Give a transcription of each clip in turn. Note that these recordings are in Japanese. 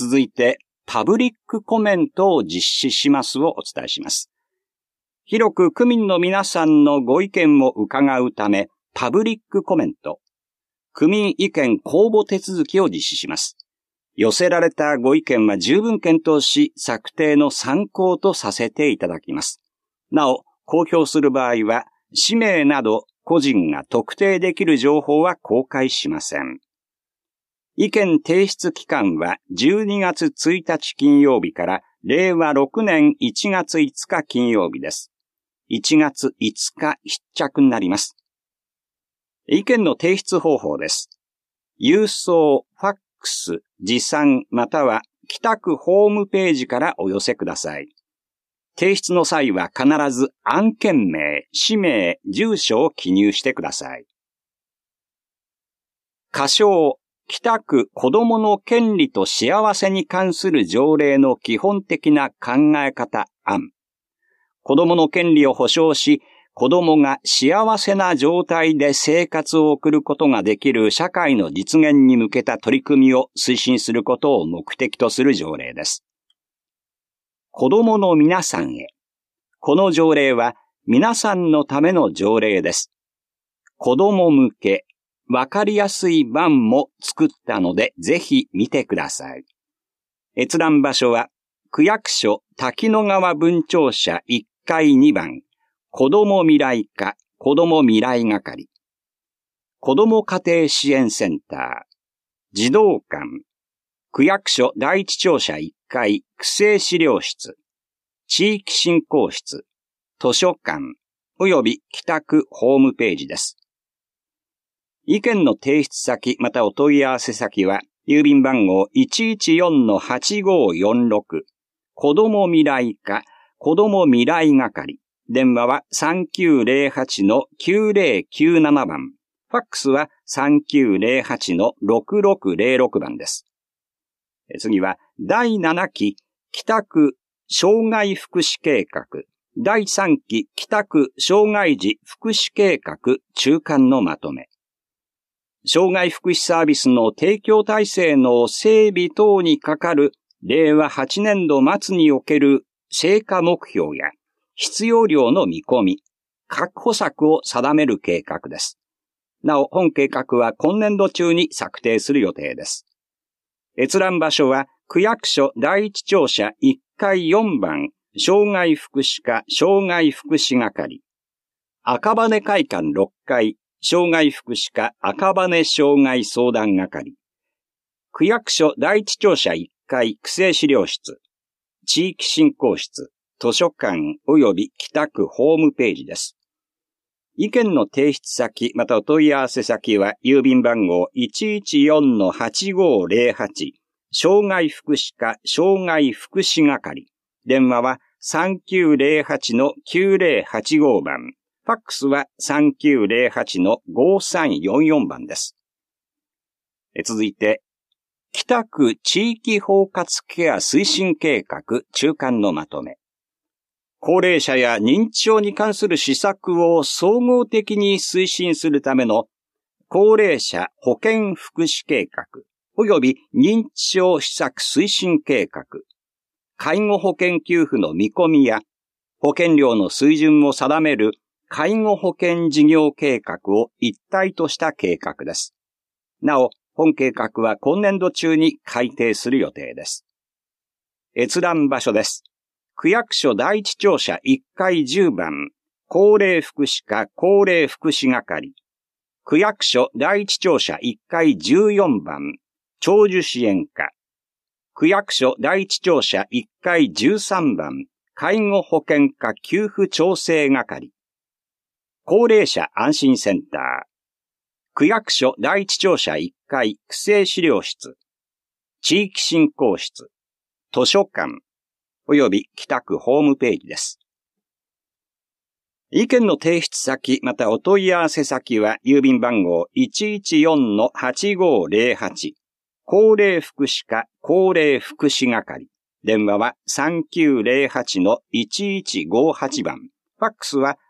続いて、パブリックコメントを実施しますをお伝えします。広く区民の皆さんのご意見を伺うため、パブリックコメント、区民意見公募手続きを実施します。寄せられたご意見は十分検討し、策定の参考とさせていただきます。なお、公表する場合は、氏名など個人が特定できる情報は公開しません。意見提出期間は12月1日金曜日から令和6年1月5日金曜日です。1月5日必着になります。意見の提出方法です。郵送、ファックス、持参または北区ホームページからお寄せください。提出の際は必ず案件名、氏名、住所を記入してください。仮称、北区子どもの権利と幸せに関する条例の基本的な考え方案。子どもの権利を保障し、子どもが幸せな状態で生活を送ることができる社会の実現に向けた取り組みを推進することを目的とする条例です。子どもの皆さんへ。この条例は皆さんのための条例です。子ども向け、わかりやすい版も作ったのでぜひ見てください。閲覧場所は区役所滝野川分庁舎1階2番。子ども未来課、子ども未来係、子ども家庭支援センター、児童館、区役所第一庁舎1階、区政資料室、地域振興室、図書館、および北区ホームページです。意見の提出先またお問い合わせ先は、郵便番号 114-8546、子ども未来課、子ども未来係、電話は 3908-9097 番。ファックスは 3908-6606 番です。次は第7期北区障害福祉計画、第3期北区障害児福祉計画中間のまとめ。障害福祉サービスの提供体制の整備等にかかる令和8年度末における成果目標や必要量の見込み、確保策を定める計画です。なお、本計画は今年度中に策定する予定です。閲覧場所は、区役所第一庁舎1階4番、障害福祉課障害福祉係、赤羽会館6階、障害福祉課赤羽障害相談係、区役所第一庁舎1階区政資料室、地域振興室、図書館及び北区ホームページです。意見の提出先またお問い合わせ先は郵便番号 114-8508 障害福祉課障害福祉係。電話は 3908-9085 番。ファックスは 3908-5344 番です。続いて、北区地域包括ケア推進計画中間のまとめ。高齢者や認知症に関する施策を総合的に推進するための高齢者保健福祉計画及び認知症施策推進計画、介護保険給付の見込みや保険料の水準を定める介護保険事業計画を一体とした計画です。なお、本計画は今年度中に改定する予定です。閲覧場所です。区役所第一庁舎1階10番、高齢福祉課高齢福祉係、区役所第一庁舎1階14番、長寿支援課、区役所第一庁舎1階13番、介護保険課給付調整係、高齢者安心センター、区役所第一庁舎1階区政資料室、地域振興室、図書館、および北区ホームページです。意見の提出先またお問い合わせ先は郵便番号 114-8508 高齢福祉課高齢福祉係。電話は 3908-1158 番。ファックスは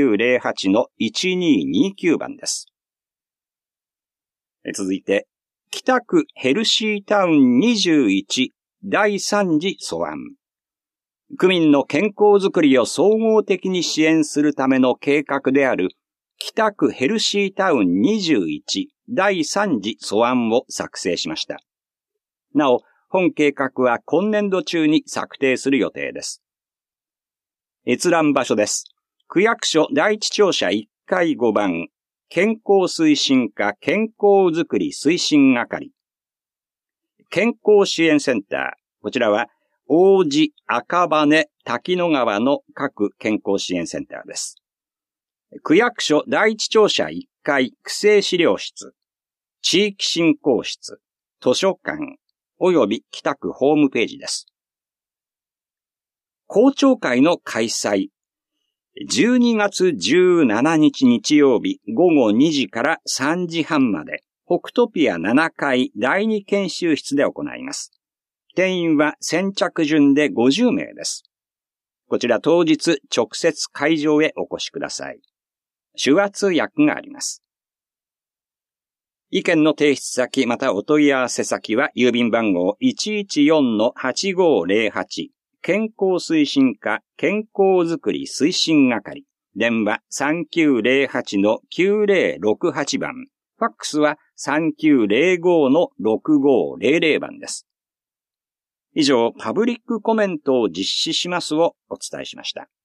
3908-1229 番です。続いて、 北区ヘルシータウン21第3次素案。区民の健康づくりを総合的に支援するための計画である北区ヘルシータウン21第3次素案を作成しました。なお、本計画は今年度中に策定する予定です。閲覧場所です。区役所第一庁舎1階5番、健康推進課健康づくり推進係。健康支援センター。こちらは、王子、赤羽、滝野川の各健康支援センターです。区役所第一庁舎1階区政資料室、地域振興室、図書館、および北区ホームページです。公聴会の開催。12月17日日曜日午後2時から3時半まで、北トピア7階第2研修室で行います。定員は先着順で50名です。こちら当日直接会場へお越しください。手話通訳があります。意見の提出先またお問い合わせ先は郵便番号 114-8508 健康推進課健康づくり推進係。電話 3908-9068 番。ファックスは 3905-6500 番です。以上、パブリックコメントを実施しますをお伝えしました。